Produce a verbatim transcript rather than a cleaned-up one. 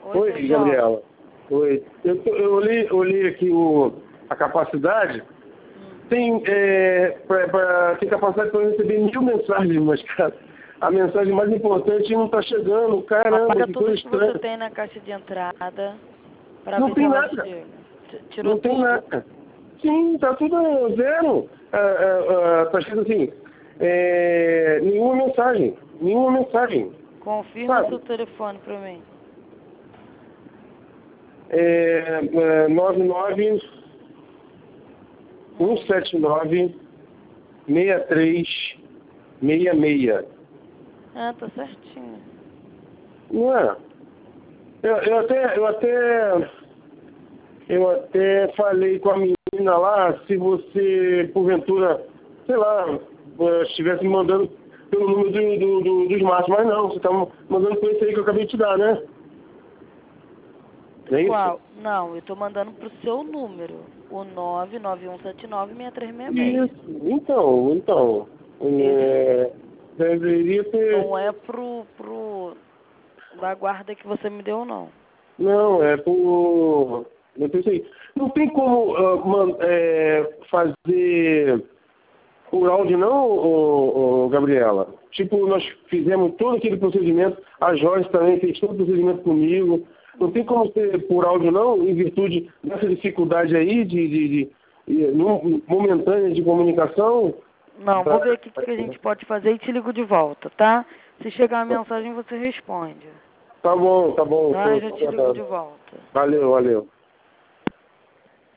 Oi, Oi, seu Gabriela. Oi. Eu, tô- eu olhei, olhei aqui o, a capacidade. Hum. Tem, é, pra, pra, tem capacidade para receber mil mensagens, mas, cara, a mensagem mais importante não está chegando. Caramba, Apaga que tudo coisa que você estranha. tem na caixa de entrada pra Não ver se tem ela nada. chega. T- Tirou Não tem tudo? nada. Sim, tá tudo zero. Ah, ah, ah, tá escrito assim, é, nenhuma mensagem. Nenhuma mensagem. Confirma Sabe? seu telefone pra mim. É, é, nove nove um sete nove seis três seis seis. Ah, tá certinho. Não é? Eu, eu até, eu até, eu até falei com a menina lá, se você, porventura, sei lá, eh, estivesse me mandando pelo número do, do, do, do Smart, mas não, você está mandando por esse aí que eu acabei de te dar, né? Não é isso? Qual? Não, eu tô mandando pro seu número. O nove nove um sete nove seis três seis seis. Isso, então, então, é, deveria ter, Não é pro, pro da guarda que você me deu, não. não, é por, não tem, sei, não tem como ah, man- é, fazer por áudio não, ô, ô, Gabriela? Tipo, nós fizemos todo aquele procedimento, a Joyce também fez todo o procedimento comigo. Não tem como ser por áudio não, em virtude dessa dificuldade aí de, de, de, de- num- momentânea de comunicação? Não, vou Pra- ver aqui o que a gente pode fazer e te ligo de volta, tá? Se chegar a mensagem, você responde. Tá bom, tá bom. Tá? Eu já te ligo de volta. Valeu, valeu.